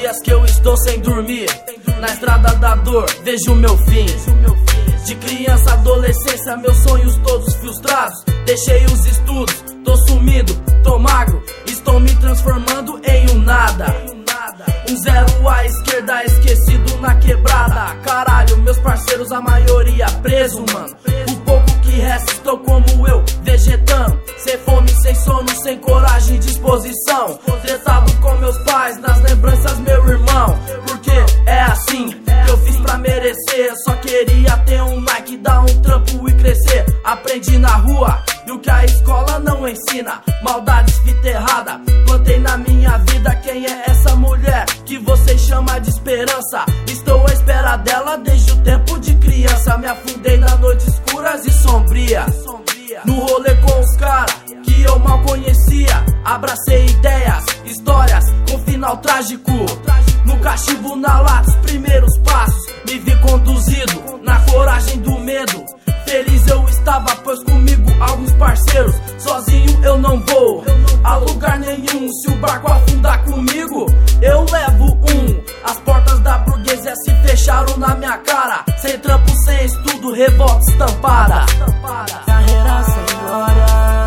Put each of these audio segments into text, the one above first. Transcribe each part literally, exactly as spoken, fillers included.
dias que eu estou sem dormir, na estrada da dor vejo meu fim. De criança, adolescência, meus sonhos todos frustrados. Deixei os estudos, tô sumido, tô magro, estou me transformando em um nada. Um zero à esquerda, esquecido na quebrada. Caralho, meus parceiros, a maioria preso, mano. O pouco que resta, estou como eu, vegetando. Sem fome, sem sono, sem coragem e disposição. Tretado com meus pais, nas lembranças, meu irmão. Porque é assim que eu fiz pra merecer. Só queria ter um Nike, dar um trampo e crescer. Aprendi na rua e o que a escola não ensina. Maldades, fita errada, plantei na minha vida. Quem é essa mulher que vocês chamam de esperança? Estou à espera dela desde o tempo de criança. Me afundei nas noites escuras e sombrias, no rolê com os caras que eu mal conhecia. Abracei ideias, histórias com final trágico. No cachimbo, na lata, os primeiros passos. Me vi conduzido na coragem do medo. Feliz eu estava, pois comigo alguns parceiros. Sozinho eu não vou a lugar nenhum. Se o barco afundar comigo, eu levo um. As portas da burguesia se fecharam na minha cara. Sem trampo, sem estudo, revolta estampada. Carreira sem glória,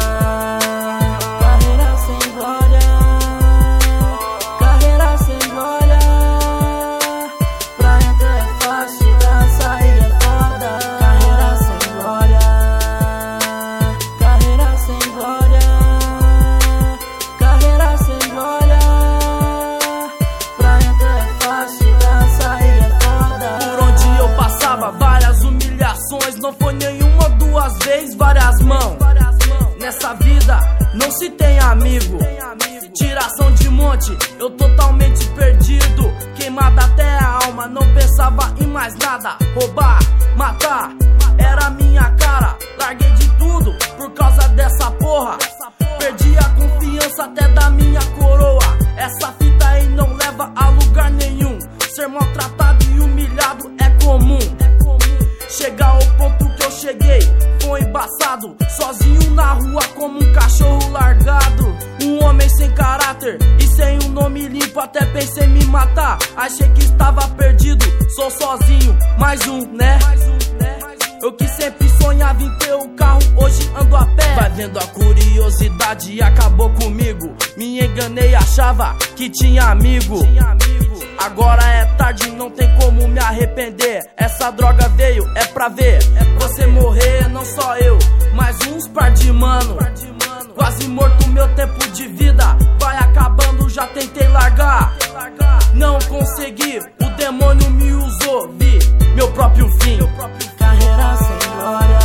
carreira sem glória, carreira sem glória. Pra entrar é fácil, pra sair é foda. Carreira sem glória, carreira sem glória, carreira sem glória. Pra entrar é fácil, pra sair é foda. Por onde eu passava, várias humilhações. Não foi nenhuma ou duas vezes, várias mãos. Nessa vida não se tem amigo. Tiração de monte, eu totalmente perdido. Queimada até a alma, não pensava em mais nada. Roubar, matar, era minha cara. Larguei de tudo por causa dessa porra. Perdi a confiança até da minha coroa. Essa fita aí não leva a lugar nenhum. Ser maltratado e humilhado é comum. Chegar ao ponto que eu cheguei foi embaçado. Sozinho na rua como um cachorro largado. Um homem sem caráter e sem um nome limpo. Até pensei em me matar, achei que estava perdido. Sou sozinho, mais um, né? Eu que sempre sonhava em ter o carro, hoje ando a pé. Vai vendo, a curiosidade acabou comigo. Me enganei, achava que tinha amigo. Agora é tarde, não tem como me arrepender. Essa droga veio, é pra ver você morrer, não só eu, mas uns par de mano. Quase morto, meu tempo de vida vai acabando, já tentei largar, não consegui, o demônio me usou, vi meu próprio fim. Carreira sem glória,